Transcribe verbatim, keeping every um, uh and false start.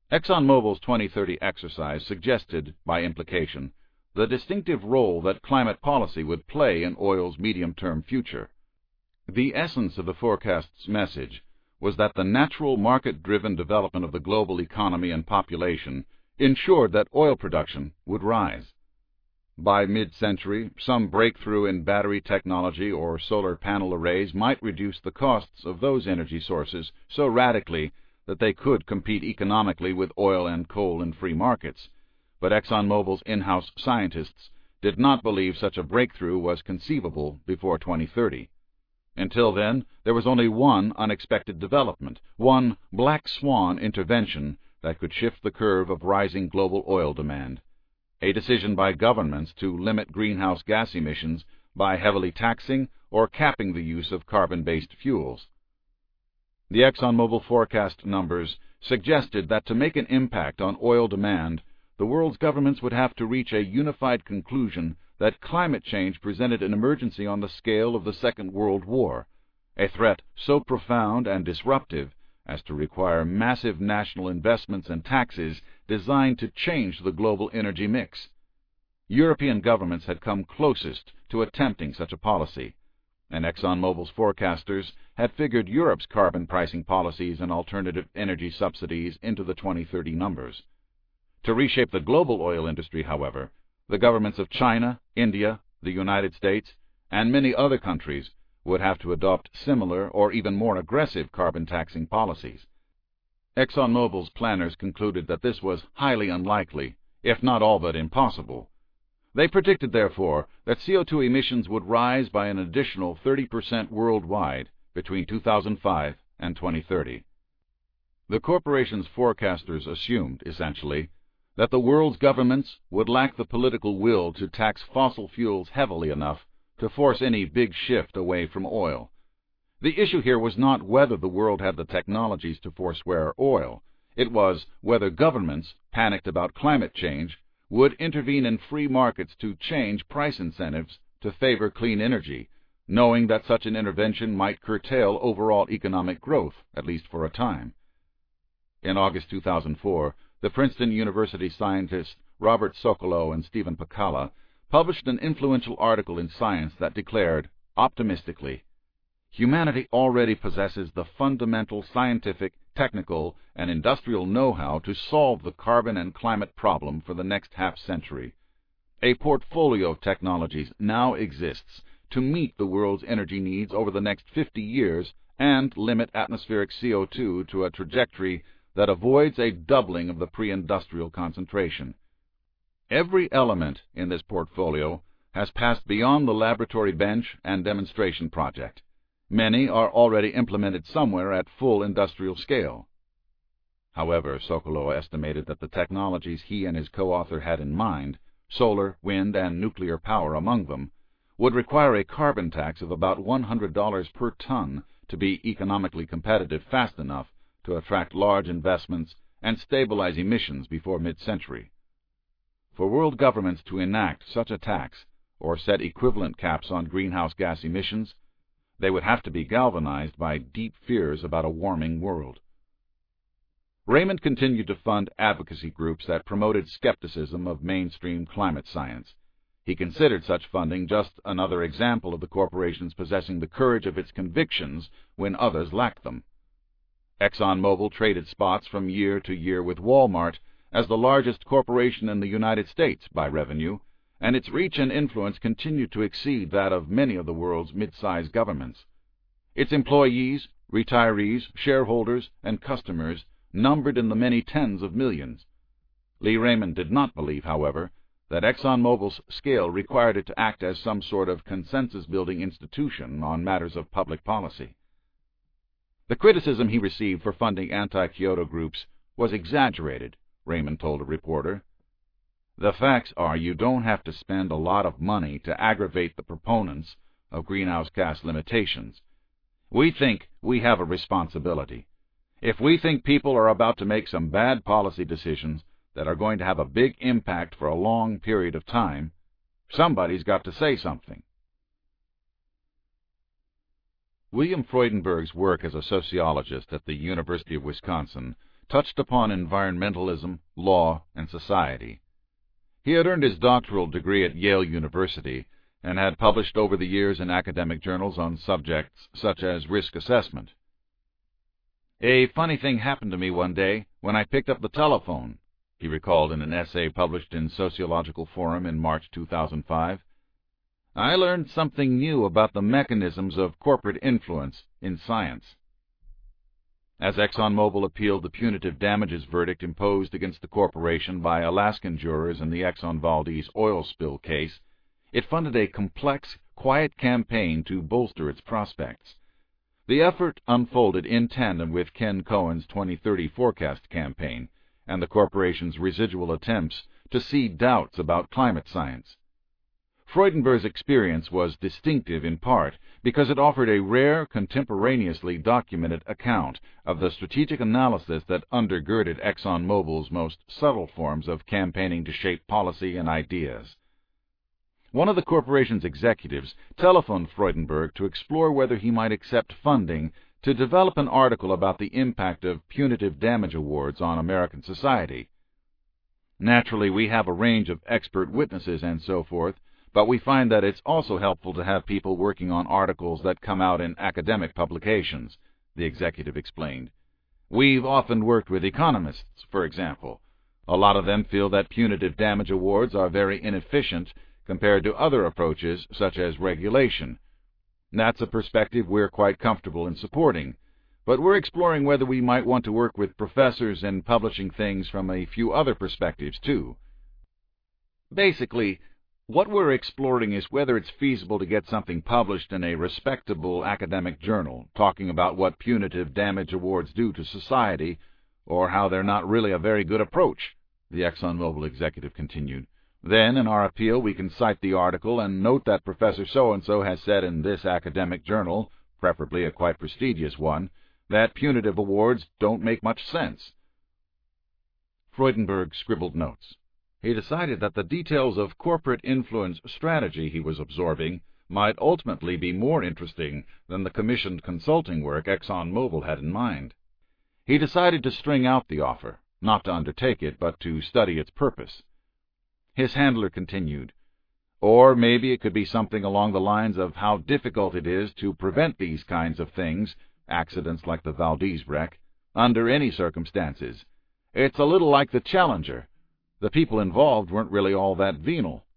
ExxonMobil's twenty thirty exercise suggested, by implication, the distinctive role that climate policy would play in oil's medium-term future. The essence of the forecast's message was that the natural market-driven development of the global economy and population ensured that oil production would rise. By mid-century, some breakthrough in battery technology or solar panel arrays might reduce the costs of those energy sources so radically that they could compete economically with oil and coal in free markets, but ExxonMobil's in-house scientists did not believe such a breakthrough was conceivable before twenty thirty. Until then, there was only one unexpected development, one black swan intervention that could shift the curve of rising global oil demand: a decision by governments to limit greenhouse gas emissions by heavily taxing or capping the use of carbon-based fuels. The ExxonMobil forecast numbers suggested that to make an impact on oil demand, the world's governments would have to reach a unified conclusion that climate change presented an emergency on the scale of the Second World War, a threat so profound and disruptive as to require massive national investments and taxes designed to change the global energy mix. European governments had come closest to attempting such a policy, and ExxonMobil's forecasters had figured Europe's carbon pricing policies and alternative energy subsidies into the twenty thirty numbers. To reshape the global oil industry, however, the governments of China, India, the United States, and many other countries would have to adopt similar or even more aggressive carbon taxing policies. ExxonMobil's planners concluded that this was highly unlikely, if not all but impossible. They predicted, therefore, that C O two emissions would rise by an additional thirty percent worldwide between two thousand five and twenty thirty. The corporation's forecasters assumed, essentially, that the world's governments would lack the political will to tax fossil fuels heavily enough to force any big shift away from oil. The issue here was not whether the world had the technologies to forswear oil. It was whether governments, panicked about climate change, would intervene in free markets to change price incentives to favor clean energy, knowing that such an intervention might curtail overall economic growth, at least for a time. In August two thousand four, the Princeton University scientists Robert Socolow and Stephen Pacala published an influential article in Science that declared, optimistically, "Humanity already possesses the fundamental scientific, technical, and industrial know-how to solve the carbon and climate problem for the next half-century. A portfolio of technologies now exists to meet the world's energy needs over the next fifty years and limit atmospheric C O two to a trajectory that avoids a doubling of the pre-industrial concentration. Every element in this portfolio has passed beyond the laboratory bench and demonstration project. Many are already implemented somewhere at full industrial scale." However, Socolow estimated that the technologies he and his co-author had in mind, solar, wind, and nuclear power among them, would require a carbon tax of about one hundred dollars per ton to be economically competitive fast enough to attract large investments and stabilize emissions before mid-century. For world governments to enact such a tax or set equivalent caps on greenhouse gas emissions, they would have to be galvanized by deep fears about a warming world. Raymond continued to fund advocacy groups that promoted skepticism of mainstream climate science. He considered such funding just another example of the corporation's possessing the courage of its convictions when others lacked them. ExxonMobil traded spots from year to year with Walmart as the largest corporation in the United States by revenue, and its reach and influence continued to exceed that of many of the world's mid-sized governments. Its employees, retirees, shareholders, and customers numbered in the many tens of millions. Lee Raymond did not believe, however, that ExxonMobil's scale required it to act as some sort of consensus-building institution on matters of public policy. The criticism he received for funding anti-Kyoto groups was exaggerated, Raymond told a reporter. "The facts are you don't have to spend a lot of money to aggravate the proponents of greenhouse gas limitations. We think we have a responsibility. If we think people are about to make some bad policy decisions that are going to have a big impact for a long period of time, somebody's got to say something." William Freudenberg's work as a sociologist at the University of Wisconsin touched upon environmentalism, law, and society. He had earned his doctoral degree at Yale University and had published over the years in academic journals on subjects such as risk assessment. "A funny thing happened to me one day when I picked up the telephone," he recalled in an essay published in Sociological Forum in March two thousand five. "I learned something new about the mechanisms of corporate influence in science." As ExxonMobil appealed the punitive damages verdict imposed against the corporation by Alaskan jurors in the Exxon Valdez oil spill case, it funded a complex, quiet campaign to bolster its prospects. The effort unfolded in tandem with Ken Cohen's twenty thirty forecast campaign and the corporation's residual attempts to seed doubts about climate science. Freudenberg's experience was distinctive in part because it offered a rare, contemporaneously documented account of the strategic analysis that undergirded ExxonMobil's most subtle forms of campaigning to shape policy and ideas. One of the corporation's executives telephoned Freudenberg to explore whether he might accept funding to develop an article about the impact of punitive damage awards on American society. "Naturally, we have a range of expert witnesses and so forth, but we find that it's also helpful to have people working on articles that come out in academic publications," the executive explained. "We've often worked with economists, for example. A lot of them feel that punitive damage awards are very inefficient compared to other approaches such as regulation. That's a perspective we're quite comfortable in supporting, but we're exploring whether we might want to work with professors in publishing things from a few other perspectives, too." Basically, what we're exploring is whether it's feasible to get something published in a respectable academic journal talking about what punitive damage awards do to society, or how they're not really a very good approach, the ExxonMobil executive continued. "Then, in our appeal, we can cite the article and note that Professor So-and-so has said in this academic journal, preferably a quite prestigious one, that punitive awards don't make much sense." Freudenberg scribbled notes. He decided that the details of corporate influence strategy he was absorbing might ultimately be more interesting than the commissioned consulting work ExxonMobil had in mind. He decided to string out the offer, not to undertake it, but to study its purpose. His handler continued, "Or maybe it could be something along the lines of how difficult it is to prevent these kinds of things, accidents like the Valdez wreck, under any circumstances. It's a little like the Challenger. The people involved weren't really all that venal.